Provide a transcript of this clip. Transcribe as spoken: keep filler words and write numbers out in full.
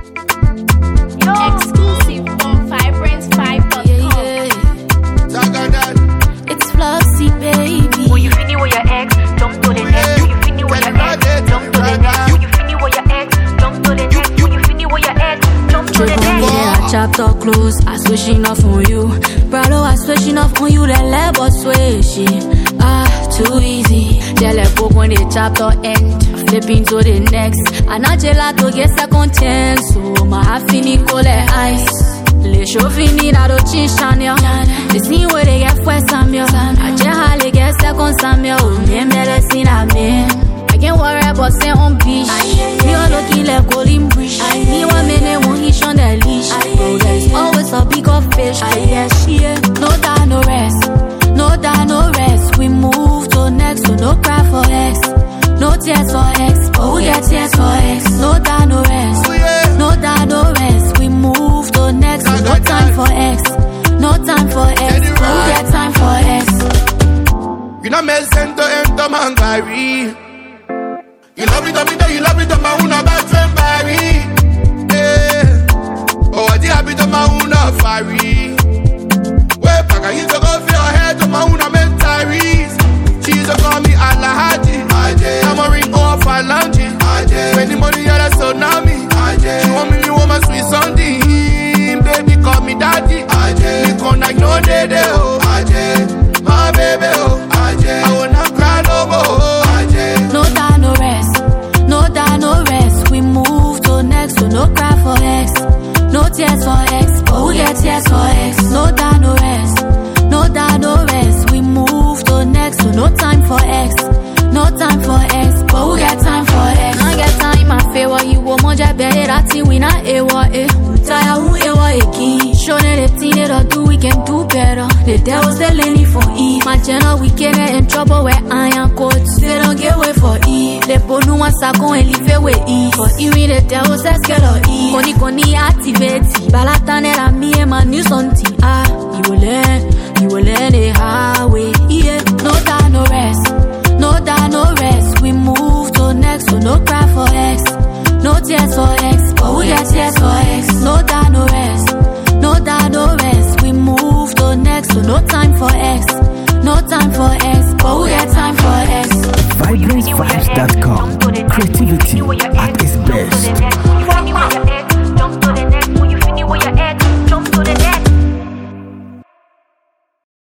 Exclusive on Vibrance five dot com. Yeah, yeah. It's Flossy, baby. When you finish with your ex, jump to the next. When you finish with your ex, jump to the next. When you finish with your ex, jump to the next. When you finish with your ex, jump to the next. Yeah, chapter close. I switching off on you. Brado, I switching off on you. That level switching. Ah, too easy. They let go when the chapter end. Flipping to the next. And I gelato get second chance. So my half fini call it ice. Les show fini na do chin channel. The scene where they get first Samuel. I just hardly get second Samuel. Me me scene I mean. I can't worry about say on beach. Me all looking like golden bridge. Me one minute won't hitch on the leash. Oh, there's always a big of fish. Yeah, yeah. No time, no rest. No time, no rest. We move to next, so no cry for X. No tears for X, but we get tears for X. No time, no rest. No time, no rest. We move to next, so no time for X. No time for X, but we get time for X. You know me send to enter man Gary. You love it, up you love it, up my own best friend Barry. Yeah. Oh, I did have it on my own fiery. Way back, I used to go for your head to my own men Tyrese. She used to call me Alhaji. I'm a ring off her lounge. When the money are so now me. She want me, me want my sweet Sunday. Baby, call me daddy. Me connect no day, day, oh. My baby, oh. I wanna cry no more. No time, no rest. No time, no rest. We move to next, so no cry for X. No tears for X, but we get tears for X. No time, no rest. No time, no rest. We move to next, so no time for X. No time for X, but we get time for X. I get time, I feel what you want. Moja better, that's it, we not a what it. Tire who a what it key. Show that the thing that do, we can do better. The devil's the lady for E. My channel, we can get in trouble where I am caught. They don't get way for E. The bonu was a go and leave it with E. For E, we the devil's a scared E. Koni koni activate. Balatane la me and my new son T. Ah, you will learn, you will learn the highway.